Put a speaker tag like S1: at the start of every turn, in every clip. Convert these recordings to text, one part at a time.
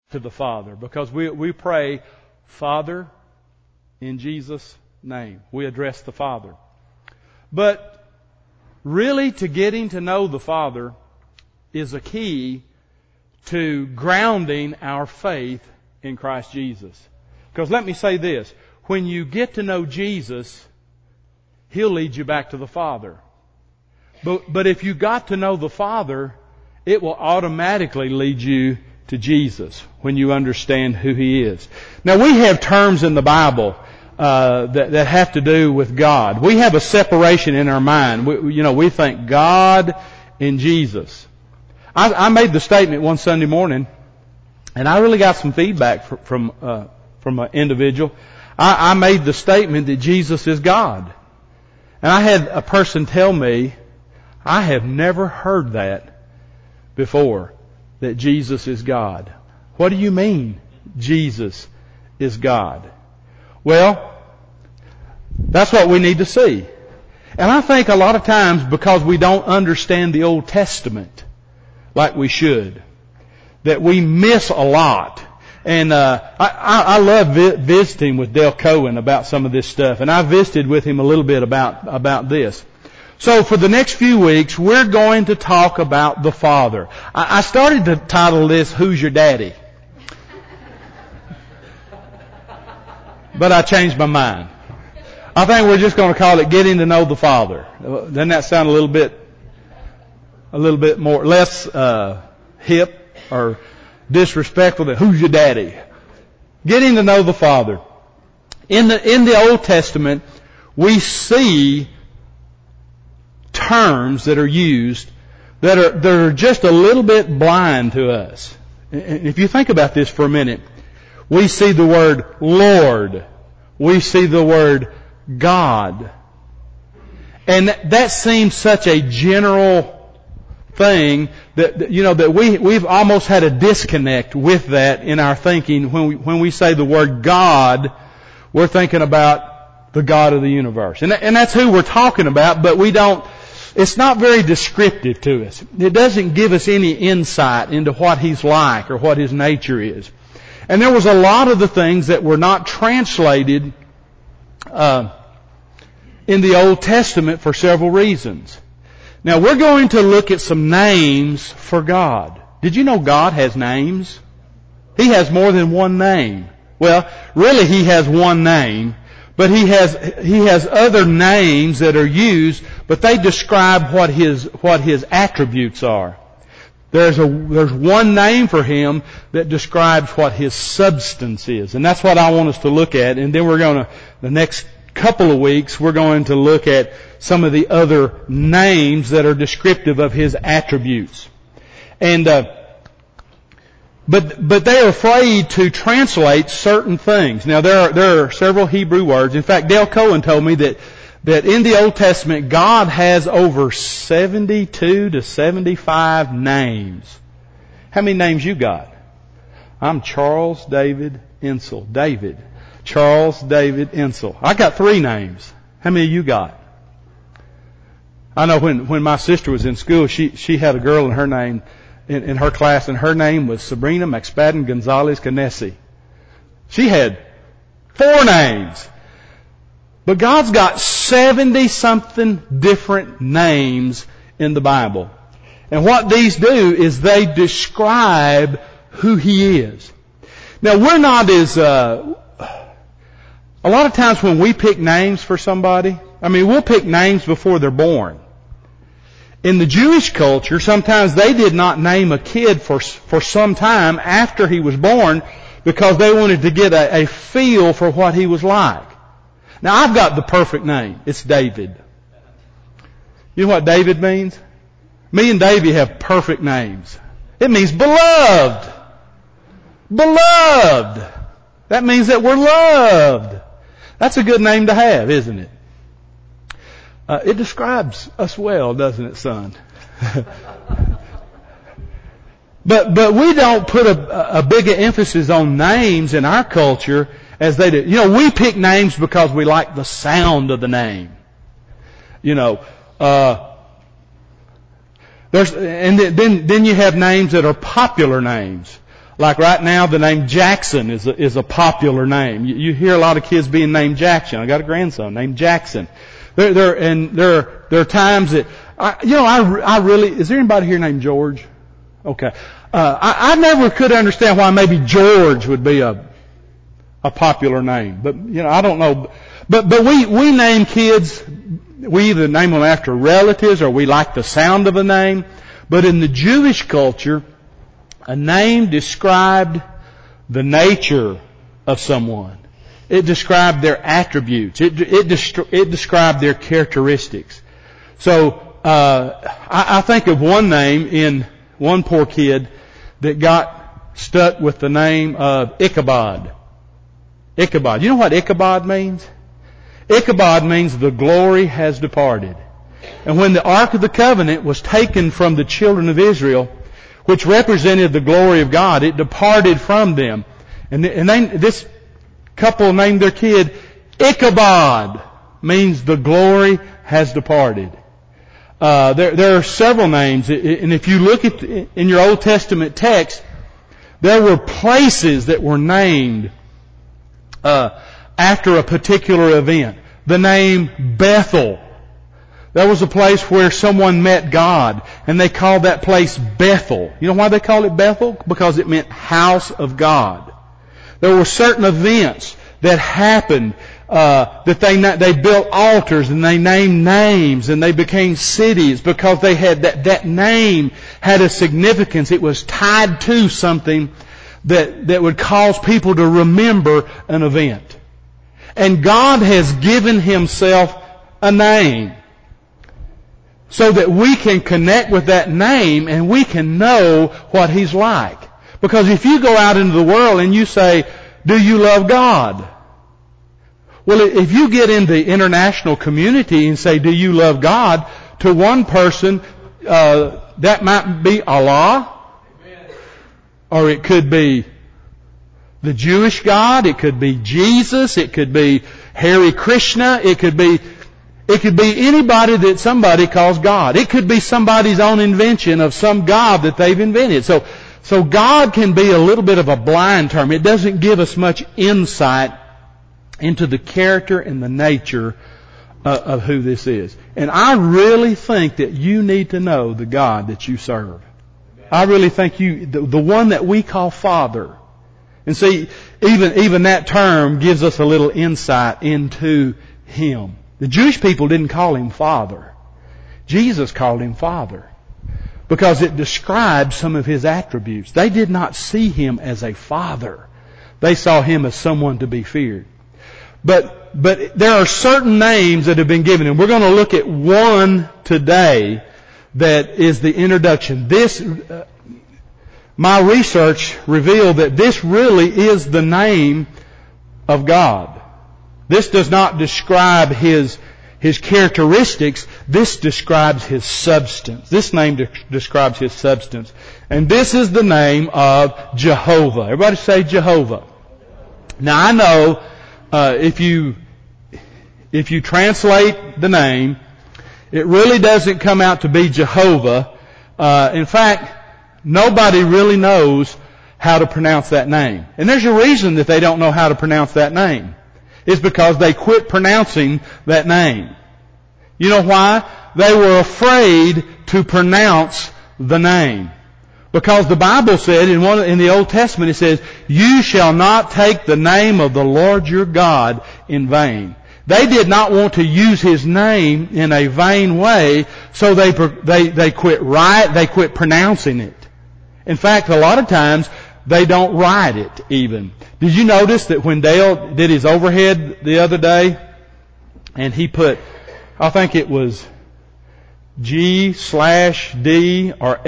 S1: to the Father, because we pray, Father, in Jesus' name. We address the Father. But really, to getting to know the Father is a key to grounding our faith in Christ Jesus. Because let me say this, when you get to know Jesus, He'll lead you back to the Father. But if you got to know the Father, it will automatically lead you to Jesus when you understand who He is. Now we have terms in the Bible that have to do with God. We have a separation in our mind. We think God and Jesus. I made the statement one Sunday morning, and I really got some feedback from an individual. I made the statement that Jesus is God. And I had a person tell me, I have never heard that before, that Jesus is God. What do you mean, Jesus is God? Well, that's what we need to see. And I think a lot of times, because we don't understand the Old Testament like we should, that we miss a lot. And I love visiting with Dale Cohen about some of this stuff, and I visited with him a little bit about this. So for the next few weeks, we're going to talk about the Father. I started to title this, Who's Your Daddy? But I changed my mind. I think we're just going to call it Getting to Know the Father. Doesn't that sound a little bit more, less hip or disrespectful than Who's Your Daddy? Getting to know the Father. In the Old Testament, we see terms that are used that are just a little bit blind to us. And if you think about this for a minute, we see the word Lord. We see the word God. And that seems such a general thing that we've almost had a disconnect with that in our thinking. When we say the word God, we're thinking about the God of the universe. And that's who we're talking about, but it's not very descriptive to us. It doesn't give us any insight into what He's like or what His nature is. And there was a lot of the things that were not translated in the Old Testament for several reasons. Now we're going to look at some names for God. Did you know God has names? He has more than one name. Well, really He has one name, but He has other names that are used, but they describe what His attributes are. There's one name for Him that describes what His substance is. And that's what I want us to look at. And then the next couple of weeks, we're going to look at some of the other names that are descriptive of His attributes. And, but they're afraid to translate certain things. Now there are several Hebrew words. In fact, Dale Cohen told me that in the Old Testament, God has over 72 to 75 names. How many names you got? I'm Charles David Insel. David. Charles David Insel. I got 3 names. How many you got? I know when my sister was in school, she had a girl in her name, in her class, and her name was Sabrina McSpadden Gonzalez Canesi. She had 4 names. But God's got 70-something different names in the Bible. And what these do is they describe who He is. Now we're not as, a lot of times when we pick names for somebody, we'll pick names before they're born. In the Jewish culture, sometimes they did not name a kid for some time after he was born because they wanted to get a feel for what he was like. Now I've got the perfect name. It's David. You know what David means? Me and Davey have perfect names. It means beloved. Beloved. That means that we're loved. That's a good name to have, isn't it? It describes us well, doesn't it, son? But we don't put a bigger emphasis on names in our culture as they do. We pick names because we like the sound of the name. Then you have names that are popular names. Like right now, the name Jackson is a popular name. You hear a lot of kids being named Jackson. I got a grandson named Jackson. There are times that, I really, is there anybody here named George? Okay. I never could understand why maybe George would be a popular name. But, I don't know. But we name kids, we either name them after relatives or we like the sound of a name. But in the Jewish culture, a name described the nature of someone. It described their attributes. It described their characteristics. So, I think of one name in one poor kid that got stuck with the name of Ichabod. Ichabod. You know what Ichabod means? Ichabod means the glory has departed. And when the Ark of the Covenant was taken from the children of Israel, which represented the glory of God, it departed from them. And this couple named their kid Ichabod, means the glory has departed. There are several names, and if you look in your Old Testament text, there were places that were named after a particular event. The name Bethel. There was a place where someone met God, and they called that place Bethel. You know why they called it Bethel? Because it meant house of God. There were certain events that happened that they built altars and they named names and they became cities because they had that name had a significance. It was tied to something that would cause people to remember an event. And God has given Himself a name so that we can connect with that name and we can know what He's like. Because if you go out into the world and you say, do you love God? Well, if you get in the international community and say, do you love God? To one person, that might be Allah. Amen. Or it could be the Jewish God. It could be Jesus. It could be Hare Krishna. It could be anybody that somebody calls God. It could be somebody's own invention of some God that they've invented. So God can be a little bit of a blind term. It doesn't give us much insight into the character and the nature of who this is. And I really think that you need to know the God that you serve. I really think the one that we call Father. And see, even that term gives us a little insight into Him. The Jewish people didn't call Him Father. Jesus called Him Father. Because it describes some of His attributes. They did not see Him as a father. They saw Him as someone to be feared. But there are certain names that have been given, and we're going to look at one today that is the introduction. My research revealed that this really is the name of God. This does not describe His characteristics. This describes His substance. This name describes His substance. And this is the name of Jehovah. Everybody say Jehovah. Now I know if you translate the name, it really doesn't come out to be Jehovah. In fact, nobody really knows how to pronounce that name. And there's a reason that they don't know how to pronounce that name. It's because they quit pronouncing that name. You know why? They were afraid to pronounce the name. Because the Bible said in the Old Testament, it says, you shall not take the name of the Lord your God in vain. They did not want to use His name in a vain way, so they quit pronouncing it. In fact, a lot of times, they don't write it even. Did you notice that when Dale did his overhead the other day, and he put, I think it was G/D or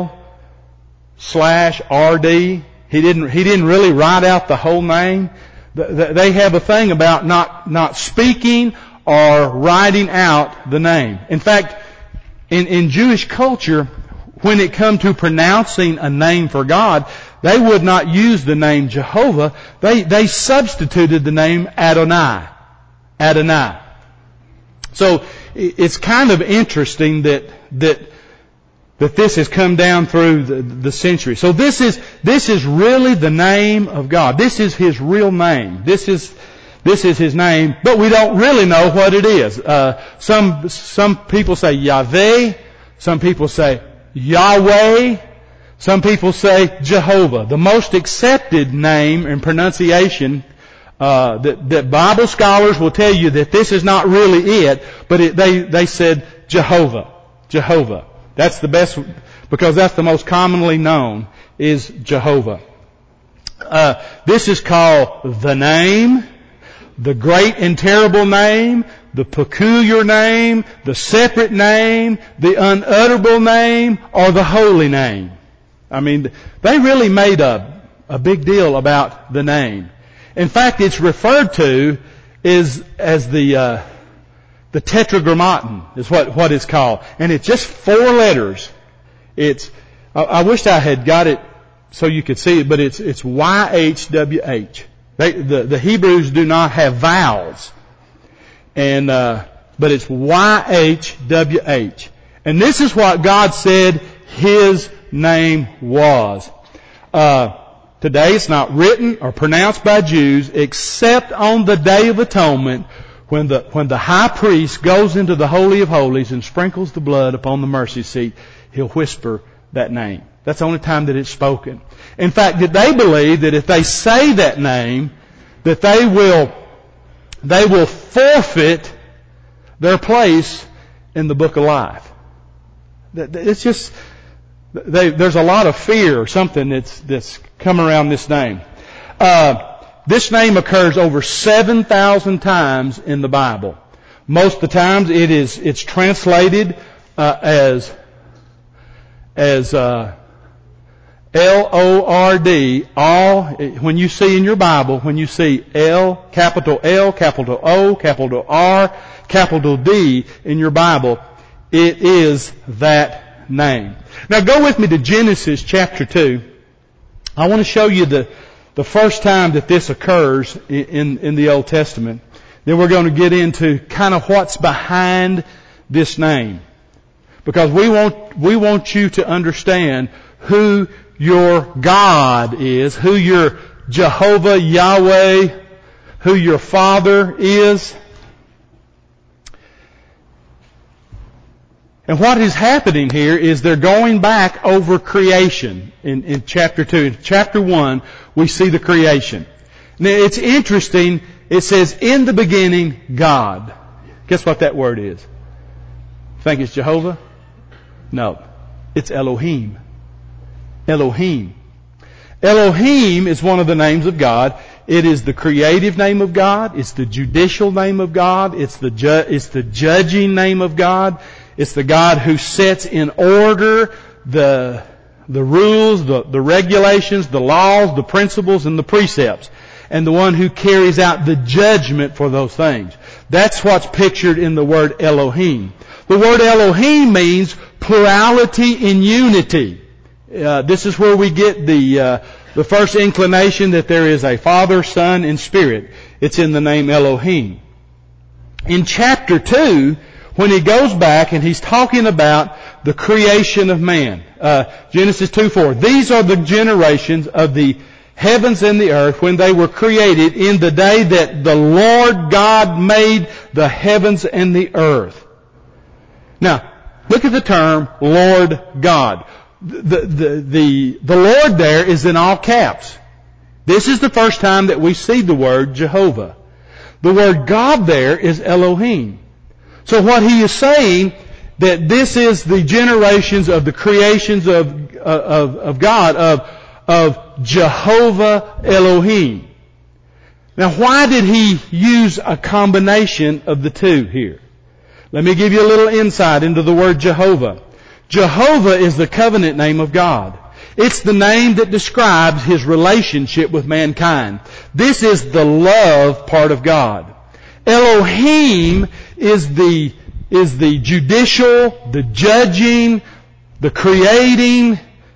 S1: L/RD. He didn't really write out the whole name. They have a thing about not speaking or writing out the name. In fact, in Jewish culture, when it come to pronouncing a name for God, they would not use the name Jehovah. They substituted the name Adonai. So it's kind of interesting that that this has come down through the century. So this is really the name of God. This is His real name. This is His name, but we don't really know what it is. Some people say Yahweh. Some people say Yahweh. Some people say Jehovah. The most accepted name and pronunciation that Bible scholars will tell you that this is not really it, but they said Jehovah. Jehovah. That's the best, because that's the most commonly known, is Jehovah. This is called the name, the great and terrible name, the peculiar name, the separate name, the unutterable name, or the holy name. I mean, they really made a big deal about the name. In fact, it's referred to as the tetragrammaton is what it's called. And it's just 4 letters. I wish I had got it so you could see it, but it's YHWH. The Hebrews do not have vowels. But it's YHWH. And this is what God said His name was. Today it's not written or pronounced by Jews except on the Day of Atonement when the high priest goes into the Holy of Holies and sprinkles the blood upon the mercy seat. He'll whisper that name. That's the only time that it's spoken. In fact, that they believe that if they say that name, that they will forfeit their place in the book of life. It's just, there's a lot of fear or something that's come around this name. This name occurs over 7,000 times in the Bible. Most of the times it's translated as L-O-R-D, all, when you see in your Bible, when you see L, capital O, capital R, capital D in your Bible, it is that name. Now go with me to Genesis chapter 2. I want to show you the first time that this occurs in the Old Testament. Then we're going to get into kind of what's behind this name. Because we want you to understand who your God is, who your Jehovah, Yahweh, who your Father is. And what is happening here is they're going back over creation in chapter 2. In chapter 1, we see the creation. Now, it's interesting. It says, in the beginning, God. Guess what that word is? Think it's Jehovah? No. It's Elohim. Elohim. Elohim is one of the names of God. It is the creative name of God. It's the judicial name of God. It's the judging name of God. It's the God who sets in order the rules, the regulations, the laws, the principles, and the precepts. And the one who carries out the judgment for those things. That's what's pictured in the word Elohim. The word Elohim means plurality in unity. This is where we get the first inclination that there is a Father, Son, and Spirit. It's in the name Elohim. In chapter 2, when he goes back and he's talking about the creation of man, Genesis 2:4. These are the generations of the heavens and the earth when they were created in the day that the Lord God made the heavens and the earth. Now, look at the term Lord God. The Lord there is in all caps. This is the first time that we see the word Jehovah. The word God there is Elohim. So what he is saying, that this is the generations of the creations of God, of Jehovah Elohim. Now why did he use a combination of the two here? Let me give you a little insight into the word Jehovah. Jehovah is the covenant name of God. It's the name that describes His relationship with mankind. This is the love part of God. Elohim is the judicial, the judging, the creating,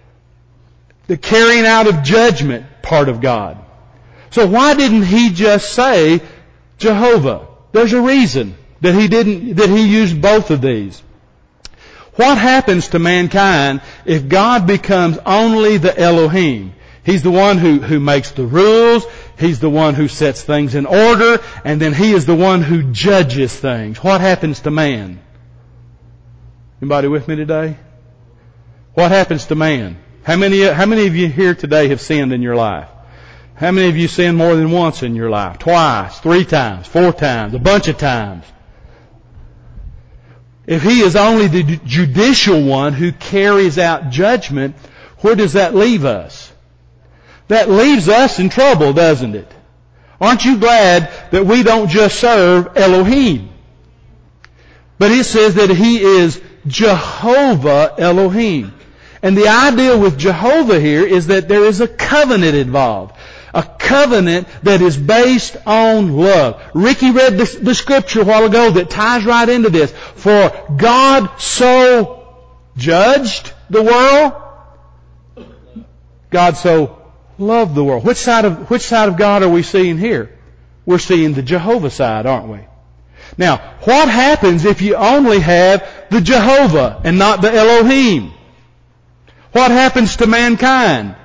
S1: the carrying out of judgment part of God. So why didn't he just say Jehovah? There's a reason that he used both of these. What happens to mankind if God becomes only the Elohim? He's the one who makes the rules. He's the one who sets things in order. And then He is the one who judges things. What happens to man? Anybody with me today? What happens to man? How many of you here today have sinned in your life? How many of you sinned more than once in your life? Twice, 3 times, 4 times, a bunch of times. If He is only the judicial one who carries out judgment, where does that leave us? That leaves us in trouble, doesn't it? Aren't you glad that we don't just serve Elohim? But it says that He is Jehovah Elohim. And the idea with Jehovah here is that there is a covenant involved. A covenant that is based on love. Ricky read the scripture a while ago that ties right into this. For God so judged the world. God so loved the world. Which side of God are we seeing here? We're seeing the Jehovah side, aren't we? Now, what happens if you only have the Jehovah and not the Elohim? What happens to mankind?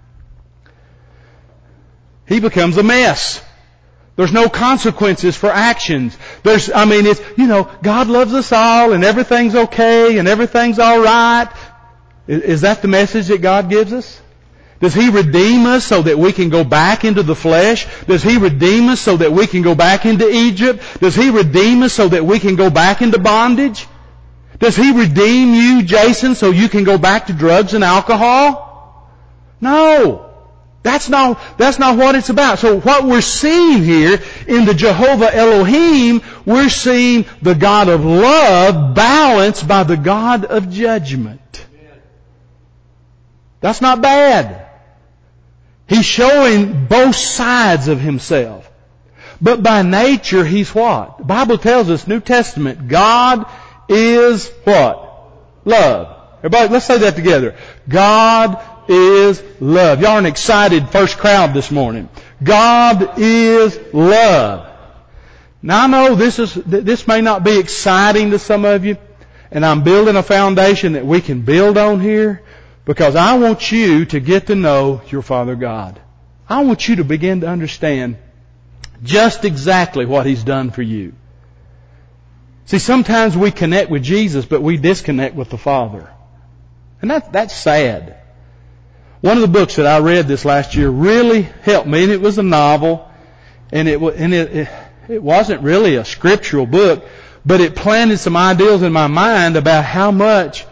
S1: He becomes a mess. There's no consequences for actions. God loves us all and everything's okay and everything's alright. Is that the message that God gives us? Does He redeem us so that we can go back into the flesh? Does He redeem us so that we can go back into Egypt? Does He redeem us so that we can go back into bondage? Does He redeem you, Jason, so you can go back to drugs and alcohol? No. That's not what it's about. So what we're seeing here in the Jehovah Elohim, we're seeing the God of love balanced by the God of judgment. That's not bad. He's showing both sides of Himself. But by nature, He's what? The Bible tells us, New Testament, God is what? Love. Everybody, let's say that together. God is love. Y'all are an excited first crowd this morning. God is love. Now I know this may not be exciting to some of you, and I'm building a foundation that we can build on here, because I want you to get to know your Father God. I want you to begin to understand just exactly what He's done for you. See, sometimes we connect with Jesus, but we disconnect with the Father. And that's sad. One of the books that I read this last year really helped me, and it was a novel, and it wasn't really a scriptural book, but it planted some ideals in my mind about how much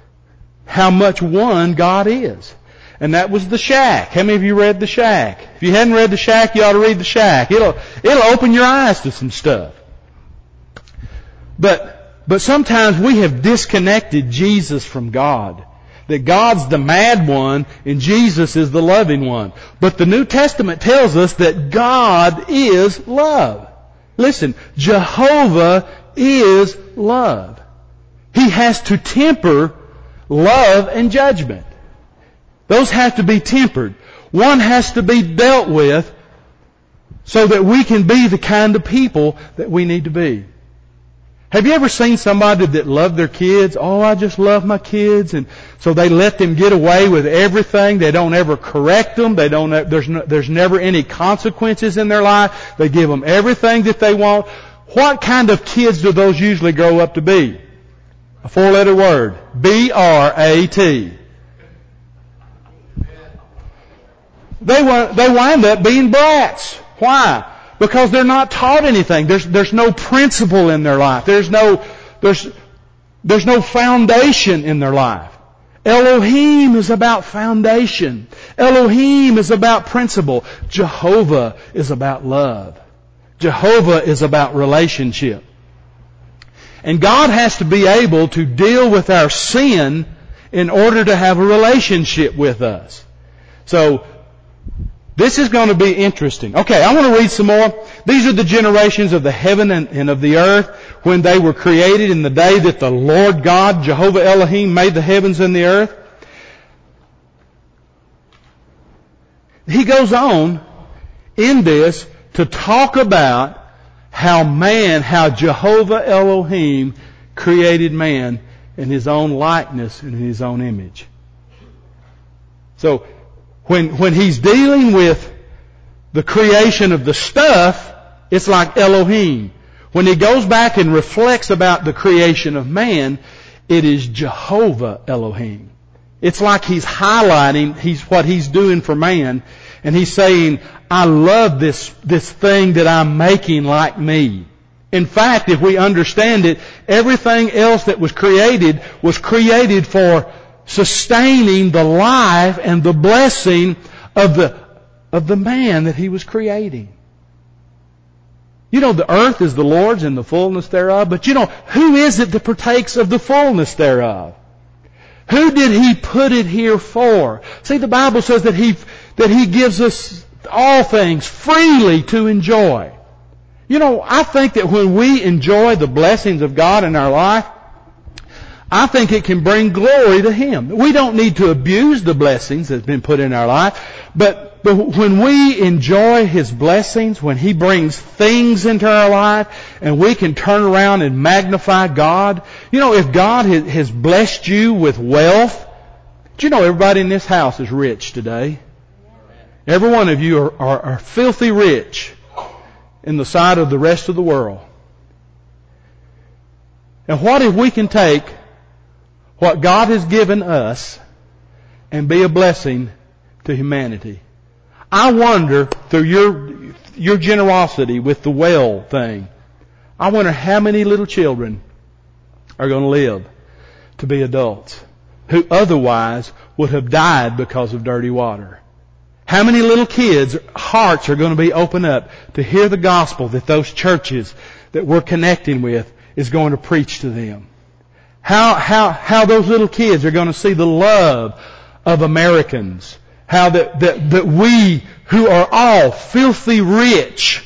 S1: one God is. And that was The Shack. How many of you read The Shack? If you hadn't read The Shack, you ought to read The Shack. It'll open your eyes to some stuff. But sometimes we have disconnected Jesus from God. That God's the mad one and Jesus is the loving one. But the New Testament tells us that God is love. Listen, Jehovah is love. He has to temper love and judgment. Those have to be tempered. One has to be dealt with so that we can be the kind of people that we need to be. Have you ever seen somebody that loved their kids? Oh, I just love my kids, and so they let them get away with everything. They don't ever correct them. There's never any consequences in their life. They give them everything that they want. What kind of kids do those usually grow up to be? A 4-letter word. B-R-A-T. They wind up being brats. Why? Because they're not taught anything. There's no principle in their life. There's no foundation in their life. Elohim is about foundation. Elohim is about principle. Jehovah is about love. Jehovah is about relationship. And God has to be able to deal with our sin in order to have a relationship with us. So, this is going to be interesting. Okay, I want to read some more. These are the generations of the heaven and of the earth when they were created in the day that the Lord God, Jehovah Elohim, made the heavens and the earth. He goes on in this to talk about how Jehovah Elohim created man in His own likeness and in His own image. So, when He's dealing with the creation of the stuff, it's like Elohim. When He goes back and reflects about the creation of man, it is Jehovah Elohim. It's like He's highlighting what He's doing for man, and He's saying, I love this thing that I'm making like me. In fact, if we understand it, everything else that was created for sustaining the life and the blessing of the man that He was creating. You know, the earth is the Lord's and the fullness thereof, but you know, who is it that partakes of the fullness thereof? Who did He put it here for? See, the Bible says that He gives us all things freely to enjoy. You know, I think that when we enjoy the blessings of God in our life, I think it can bring glory to Him. We don't need to abuse the blessings that's been put in our life, but when we enjoy His blessings, when He brings things into our life, and we can turn around and magnify God. You know, if God has blessed you with wealth, do you know everybody in this house is rich today? Every one of you are filthy rich in the sight of the rest of the world. And what if we can take what God has given us and be a blessing to humanity? I wonder, through your generosity with the well thing, I wonder how many little children are going to live to be adults who otherwise would have died because of dirty water. How many little kids' hearts are going to be opened up to hear the gospel that those churches that we're connecting with is going to preach to them? How those little kids are going to see the love of Americans. How that we, who are all filthy rich.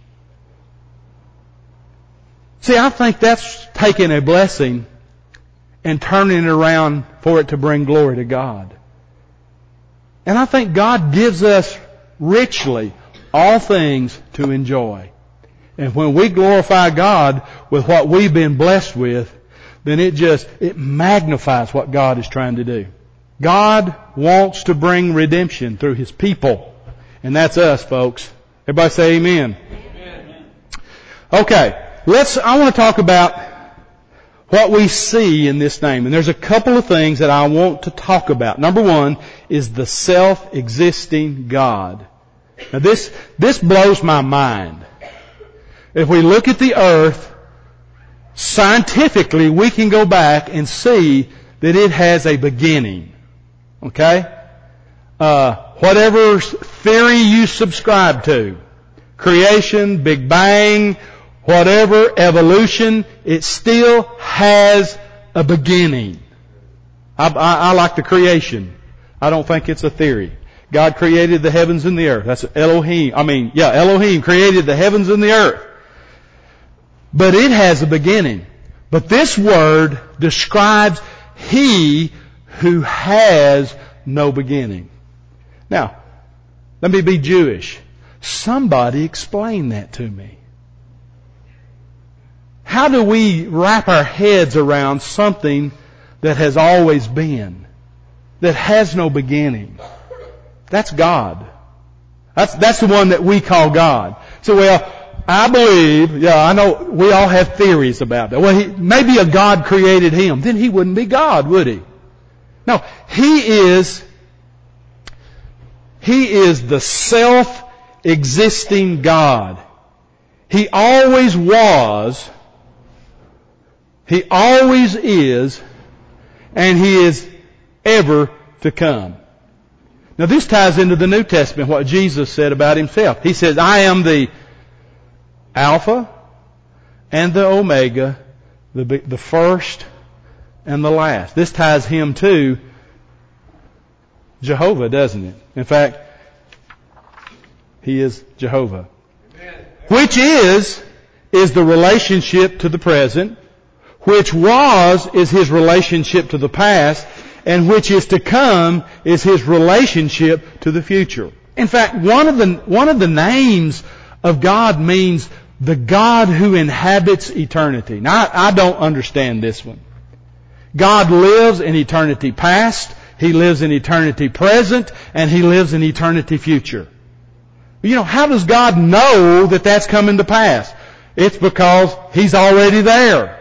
S1: See, I think that's taking a blessing and turning it around for it to bring glory to God. And I think God gives us richly all things to enjoy. And when we glorify God with what we've been blessed with, then it magnifies what God is trying to do. God wants to bring redemption through His people. And that's us, folks. Everybody say amen. Amen. Okay. I want to talk about what we see in this name. And there's a couple of things that I want to talk about. Number one is the self-existing God. Now this blows my mind. If we look at the earth, scientifically we can go back and see that it has a beginning. Okay? Whatever theory you subscribe to, creation, Big Bang, whatever, evolution, it still has a beginning. I like the creation. I don't think it's a theory. God created the heavens and the earth. That's Elohim. Elohim created the heavens and the earth. But it has a beginning. But this word describes He who has no beginning. Now, let me be Jewish. Somebody explain that to me. How do we wrap our heads around something that has always been, that has no beginning? That's God. That's the one that we call God. So, I believe, I know we all have theories about that. Maybe a God created Him. Then He wouldn't be God, would He? No, He is the self-existing God. He always was, He always is, and He is ever to come. Now this ties into the New Testament, what Jesus said about Himself. He says, I am the Alpha and the Omega, the first and the last. This ties Him to Jehovah, doesn't it? In fact, He is Jehovah. Amen. Which is the relationship to the present, which is His relationship to the past, and which is to come is His relationship to the future. In fact, one of the names of God means the God who inhabits eternity. Now, I don't understand this one. God lives in eternity past, He lives in eternity present, and He lives in eternity future. You know, how does God know that that's coming to pass? It's because He's already there.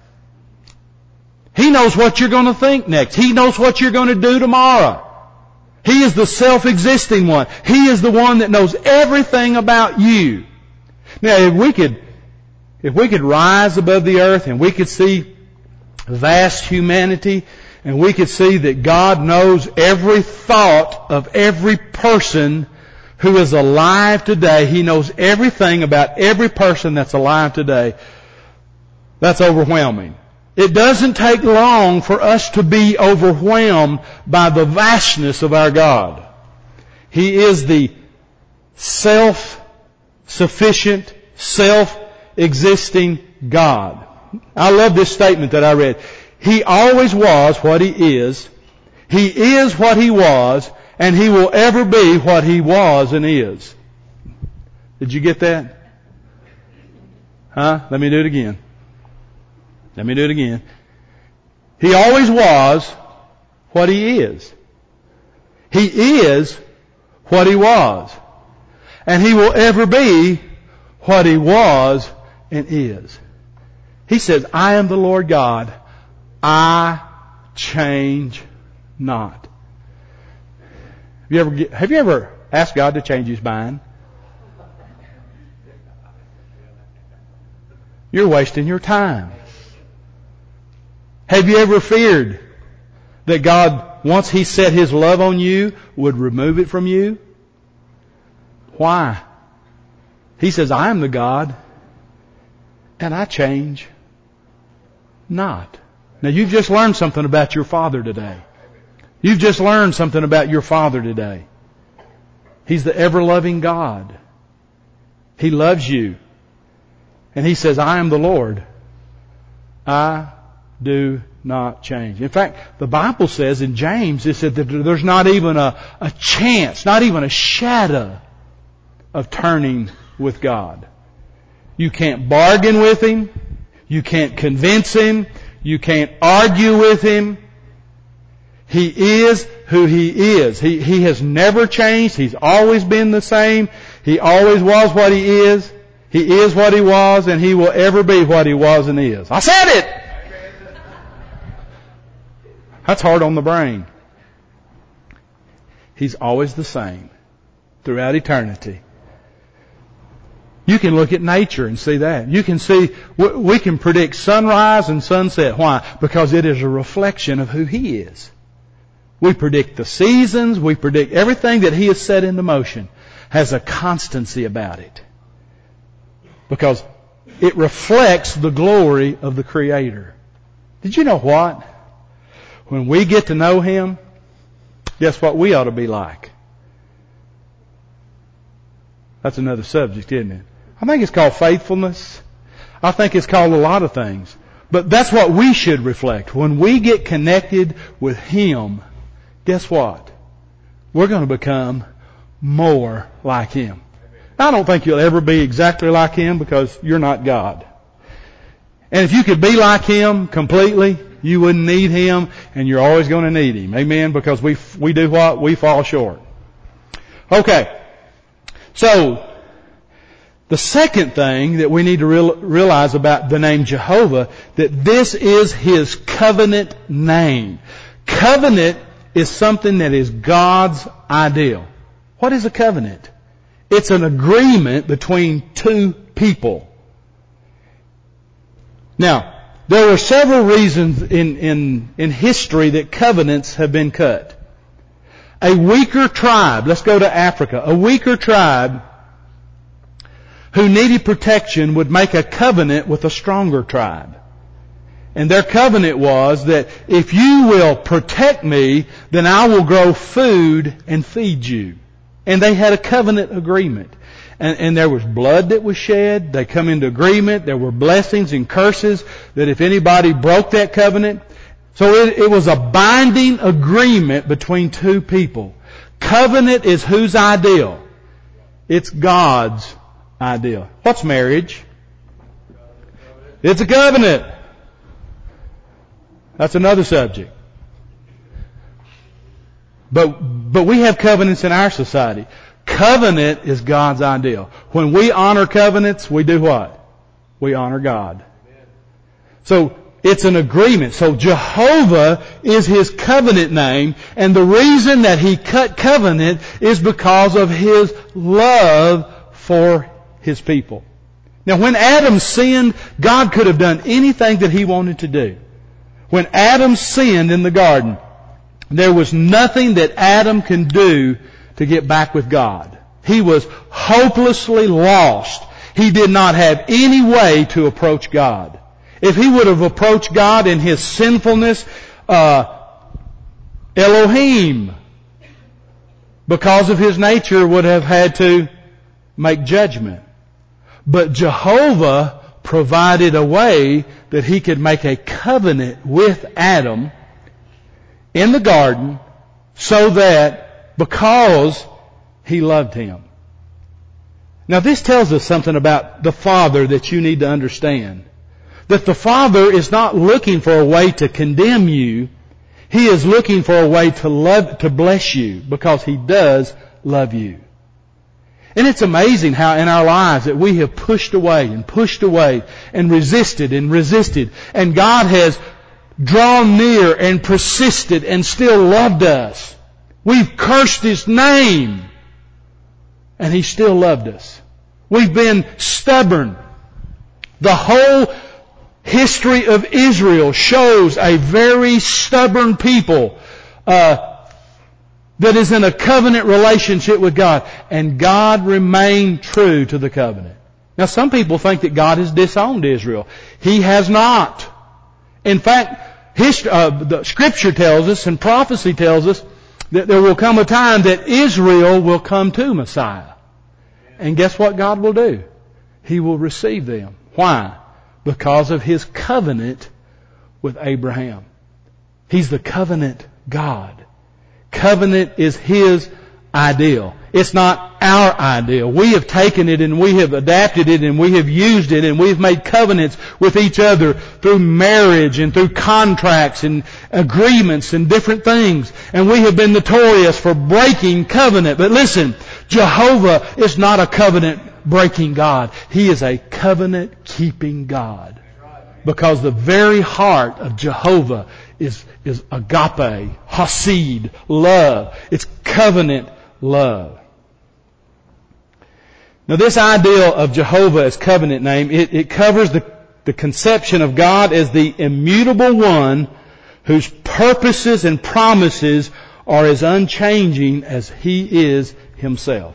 S1: He knows what you're going to think next. He knows what you're going to do tomorrow. He is the self-existing one. He is the one that knows everything about you. Now, if we could rise above the earth and we could see vast humanity and we could see that God knows every thought of every person who is alive today. He knows everything about every person that's alive today. That's overwhelming. It doesn't take long for us to be overwhelmed by the vastness of our God. He is the self-sufficient, self-existing God. I love this statement that I read. He always was what He is. He is what He was, and He will ever be what He was and is. Did you get that? Let me do it again. He always was what He is. He is what He was. And He will ever be what He was and is. He says, I am the Lord God. I change not. Have you ever asked God to change His mind? You're wasting your time. Have you ever feared that God, once He set His love on you, would remove it from you? Why? He says, I am the God, and I change not. Now, you've just learned something about your Father today. You've just learned something about your Father today. He's the ever-loving God. He loves you. And He says, I am the Lord. I do not change. In fact, the Bible says in James, it said that there's not even a chance, not even a shadow of turning with God. You can't bargain with Him. You can't convince Him. You can't argue with Him. He is who He is. He has never changed. He's always been the same. He always was what He is. He is what He was, and He will ever be what He was and is. I said it! That's hard on the brain. He's always the same throughout eternity. You can look at nature and see that. You can see, we can predict sunrise and sunset. Why? Because it is a reflection of who He is. We predict the seasons. We predict everything that He has set into motion has a constancy about it. Because it reflects the glory of the Creator. Did you know what? When we get to know Him, guess what we ought to be like? That's another subject, isn't it? I think it's called faithfulness. I think it's called a lot of things. But that's what we should reflect. When we get connected with Him, guess what? We're going to become more like Him. I don't think you'll ever be exactly like Him because you're not God. And if you could be like Him completely, you wouldn't need Him, and you're always going to need Him. Amen? Because we do what? We fall short. Okay. So, the second thing that we need to realize about the name Jehovah, that this is His covenant name. Covenant is something that is God's ideal. What is a covenant? It's an agreement between two people. Now, there are several reasons in history that covenants have been cut. A weaker tribe, let's go to Africa, a weaker tribe who needed protection would make a covenant with a stronger tribe. And their covenant was that if you will protect me, then I will grow food and feed you. And they had a covenant agreement. And there was blood that was shed. They come into agreement. There were blessings and curses that if anybody broke that covenant. So it was a binding agreement between two people. Covenant is whose ideal? It's God's ideal. What's marriage? It's a covenant. That's another subject. But we have covenants in our society. Covenant is God's ideal. When we honor covenants, we do what? We honor God. So it's an agreement. So Jehovah is His covenant name, and the reason that He cut covenant is because of His love for His people. Now when Adam sinned, God could have done anything that He wanted to do. When Adam sinned in the garden, there was nothing that Adam can do to get back with God. He was hopelessly lost. He did not have any way to approach God. If he would have approached God in his sinfulness, Elohim, because of his nature, would have had to make judgment. But Jehovah provided a way that He could make a covenant with Adam in the garden, so that because He loved him. Now this tells us something about the Father that you need to understand. That the Father is not looking for a way to condemn you. He is looking for a way to bless you, because He does love you. And it's amazing how in our lives that we have pushed away and resisted. And God has drawn near and persisted and still loved us. We've cursed His name, and He still loved us. We've been stubborn. The whole history of Israel shows a very stubborn people that is in a covenant relationship with God. And God remained true to the covenant. Now some people think that God has disowned Israel. He has not. In fact, the Scripture tells us and prophecy tells us that there will come a time that Israel will come to Messiah. And guess what God will do? He will receive them. Why? Because of His covenant with Abraham. He's the covenant God. Covenant is His ideal. It's not our ideal. We have taken it and we have adapted it and we have used it and we've made covenants with each other through marriage and through contracts and agreements and different things. And we have been notorious for breaking covenant. But listen, Jehovah is not a covenant breaking God. He is a covenant keeping God. Because the very heart of Jehovah is agape, hasid, love. It's covenant love. Now this idea of Jehovah as covenant name, it covers the conception of God as the immutable one whose purposes and promises are as unchanging as He is Himself.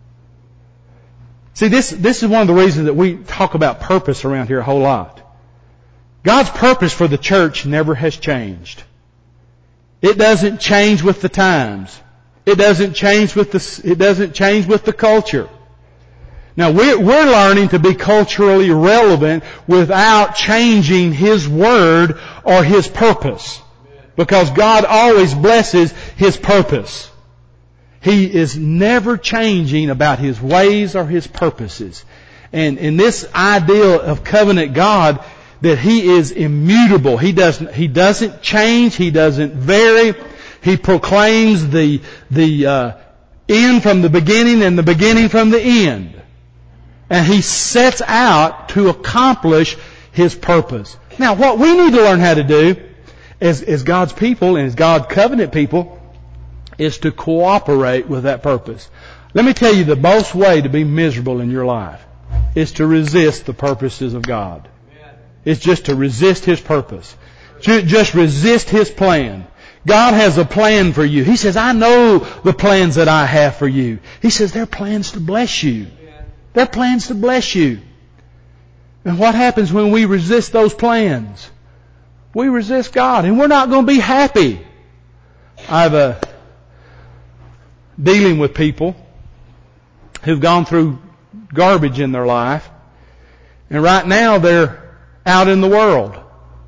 S1: See, this is one of the reasons that we talk about purpose around here a whole lot. God's purpose for the church never has changed. It doesn't change with the times. It doesn't change with the culture. Now we're learning to be culturally relevant without changing His Word or His purpose. Because God always blesses His purpose. He is never changing about His ways or His purposes. And in this idea of covenant God, that He is immutable. He doesn't change. He doesn't vary. He proclaims the end from the beginning and the beginning from the end. And He sets out to accomplish His purpose. Now, what we need to learn how to do as God's people and as God's covenant people is to cooperate with that purpose. Let me tell you, the most way to be miserable in your life is to resist the purposes of God. It's just to resist His purpose. Just resist His plan. God has a plan for you. He says, I know the plans that I have for you. He says, they're plans to bless you. They're plans to bless you. And what happens when we resist those plans? We resist God, and we're not going to be happy. I've dealing with people who've gone through garbage in their life, and right now they're out in the world.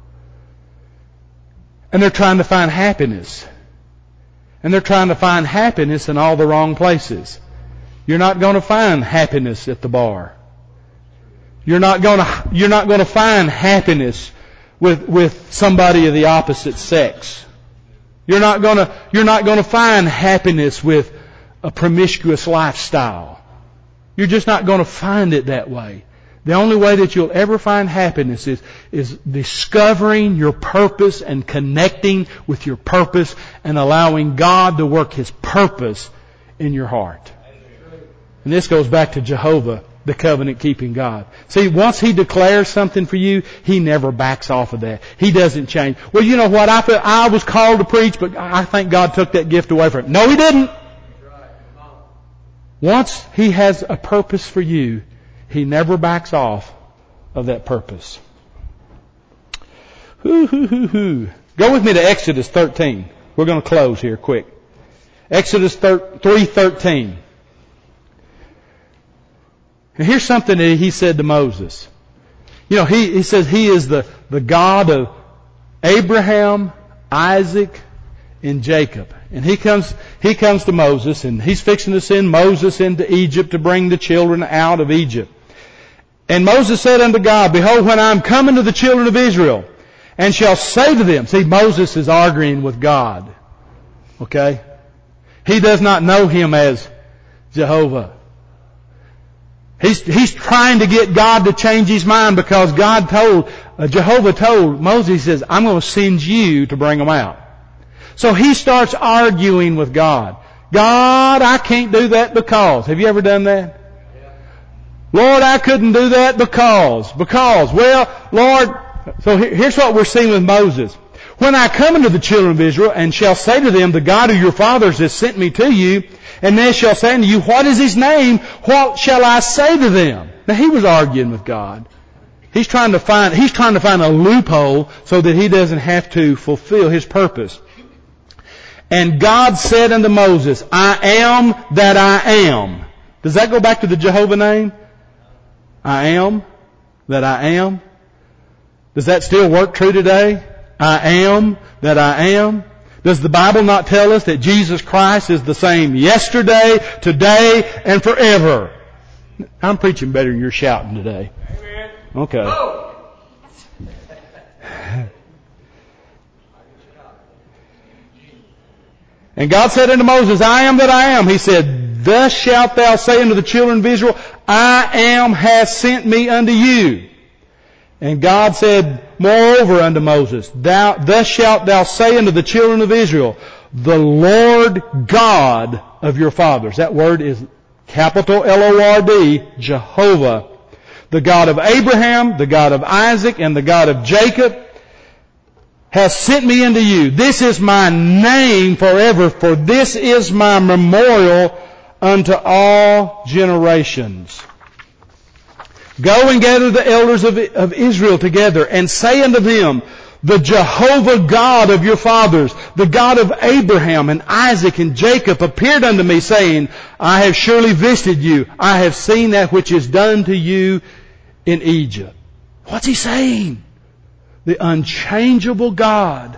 S1: And they're trying to find happiness. And they're trying to find happiness in all the wrong places. You're not going to find happiness at the bar. You're not going to find happiness with somebody of the opposite sex. You're not gonna find happiness with a promiscuous lifestyle. You're just not gonna find it that way. The only way that you'll ever find happiness is discovering your purpose and connecting with your purpose and allowing God to work His purpose in your heart. And this goes back to Jehovah, the covenant-keeping God. See, once He declares something for you, He never backs off of that. He doesn't change. Well, you know what? I was called to preach, but I think God took that gift away from me. No, He didn't. Once He has a purpose for you, He never backs off of that purpose. Go with me to Exodus 13. We're going to close here quick. Exodus 3:13. And here's something that He said to Moses. You know, He says He is the God of Abraham, Isaac, and Jacob. And He comes to Moses, and He's fixing to send Moses into Egypt to bring the children out of Egypt. And Moses said unto God, Behold, when I am coming to the children of Israel, and shall say to them, see, Moses is arguing with God. Okay? He does not know Him as Jehovah. He's trying to get God to change His mind because Jehovah told Moses, He says, I'm going to send you to bring them out. So he starts arguing with God. God, I can't do that because. Have you ever done that? Lord, I couldn't do that because. Well, Lord, so here's what we're seeing with Moses. When I come unto the children of Israel and shall say to them, the God of your fathers has sent me to you, and they shall say unto you, what is His name? What shall I say to them? Now he was arguing with God. He's trying to find a loophole so that he doesn't have to fulfill his purpose. And God said unto Moses, I am that I am. Does that go back to the Jehovah name? I am that I am. Does that still work true today? I am that I am. Does the Bible not tell us that Jesus Christ is the same yesterday, today, and forever? I'm preaching better than you're shouting today.
S2: Amen.
S1: Okay.
S2: Oh.
S1: And God said unto Moses, I am that I am. He said, thus shalt thou say unto the children of Israel, I am hath sent me unto you. And God said, moreover unto Moses, thus shalt thou say unto the children of Israel, the Lord God of your fathers. That word is capital L-O-R-D, Jehovah. The God of Abraham, the God of Isaac, and the God of Jacob has sent me unto you. This is my name forever, for this is my memorial unto all generations. Go and gather the elders of Israel together and say unto them, the Jehovah God of your fathers, the God of Abraham and Isaac and Jacob appeared unto me saying, I have surely visited you. I have seen that which is done to you in Egypt. What's he saying? The unchangeable God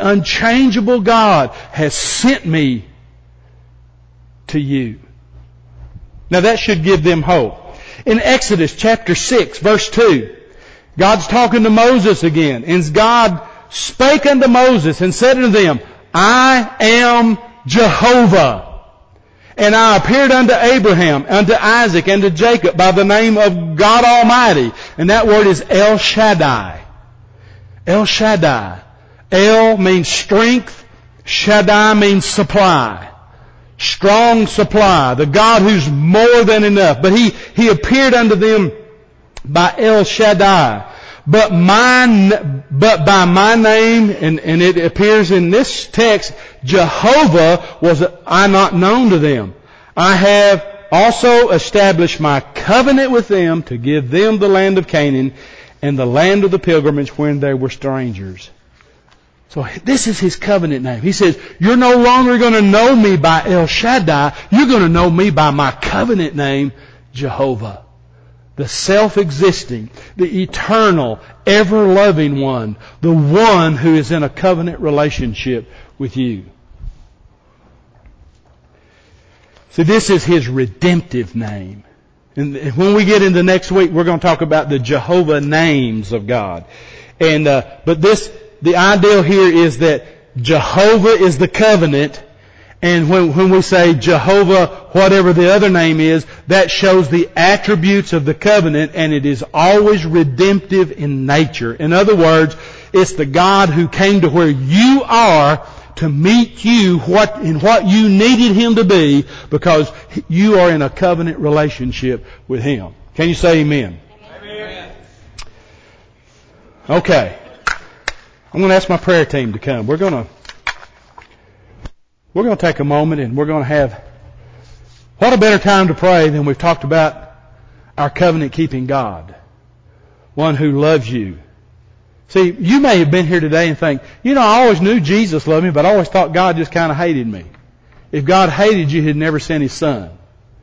S1: has sent me to you. Now that should give them hope. In Exodus chapter 6 verse 2, God's talking to Moses again. And God spake unto Moses and said unto them, I am Jehovah. And I appeared unto Abraham, unto Isaac, and to Jacob by the name of God Almighty. And that word is El Shaddai. El Shaddai. El means strength. Shaddai means supply. Strong supply. The God who's more than enough. But He appeared unto them by El Shaddai. But by my name, and it appears in this text, Jehovah was I not known to them. I have also established my covenant with them to give them the land of Canaan and the land of the pilgrimage when they were strangers. So this is His covenant name. He says, you're no longer going to know me by El Shaddai. You're going to know me by my covenant name, Jehovah. The self-existing, the eternal, ever-loving one. The one who is in a covenant relationship with you. So this is His redemptive name. And when we get into next week, we're going to talk about the Jehovah names of God. But the ideal here is that Jehovah is the covenant, and when we say Jehovah, whatever the other name is, that shows the attributes of the covenant, and it is always redemptive in nature. In other words, it's the God who came to where you are to meet you in what you needed Him to be, because you are in a covenant relationship with Him. Can you say amen? Amen. Okay. I'm going to ask my prayer team to come. We're going to take a moment, and we're going to have, what a better time to pray than we've talked about our covenant keeping God. One who loves you. See, you may have been here today and think, I always knew Jesus loved me, but I always thought God just kind of hated me. If God hated you, He'd never sent His Son.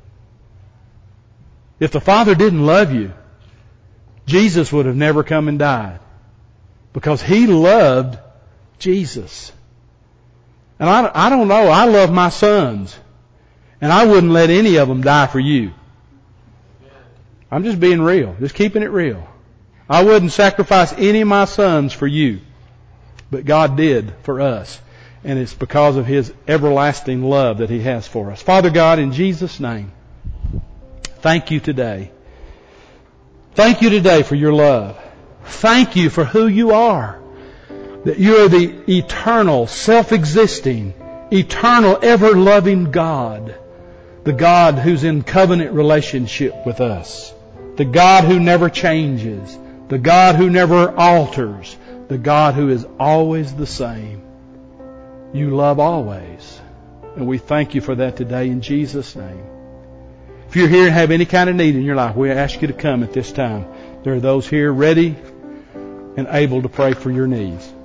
S1: If the Father didn't love you, Jesus would have never come and died. Because He loved Jesus. And I don't know, I love my sons. And I wouldn't let any of them die for you. I'm just being real, just keeping it real. I wouldn't sacrifice any of my sons for you. But God did for us. And it's because of His everlasting love that He has for us. Father God, in Jesus' name, thank you today. Thank you today for your love. Thank you for who you are. That you are the eternal, self-existing, eternal, ever-loving God. The God who's in covenant relationship with us. The God who never changes. The God who never alters. The God who is always the same. You love always. And we thank you for that today in Jesus' name. If you're here and have any kind of need in your life, we ask you to come at this time. There are those here ready and able to pray for your needs.